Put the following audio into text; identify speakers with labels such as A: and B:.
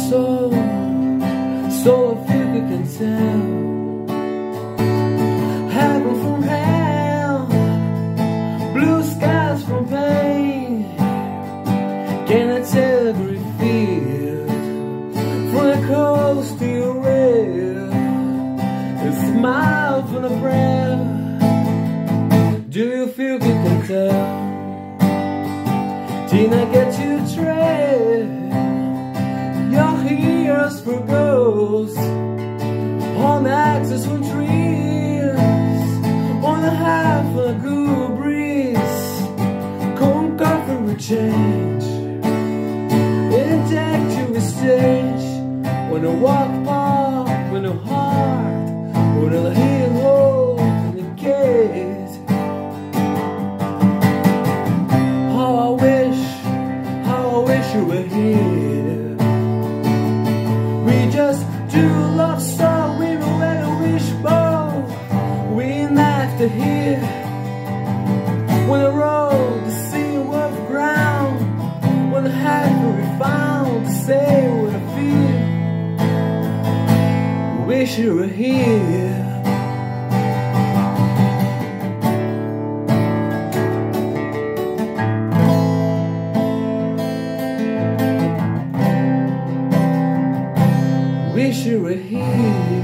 A: soul, soul of you can tell. Heaven from hell, blue skies from pain. Can I tell every field, from the coast to your rail, a smile from the prayer. Do you feel you can tell? Did I get you trail? Your heroes for ghosts on axes from trees, on the half of a good breeze. Come coffee with change, inject you with stage. When I walk past, when a heart, when a heel hole in the case. How I wish you were here. We just do love song, we will let a wishbone. We have to hear when the road, the sea, of ground, when the hat will be found to say what I feel. Wish you were here. Wish you were here.